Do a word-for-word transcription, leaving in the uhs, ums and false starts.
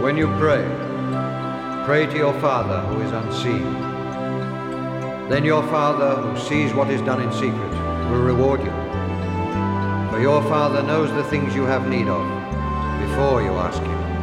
when you pray, pray to your Father who is unseen. Then your Father who sees what is done in secret will reward you. For your Father knows the things you have need of before you ask him.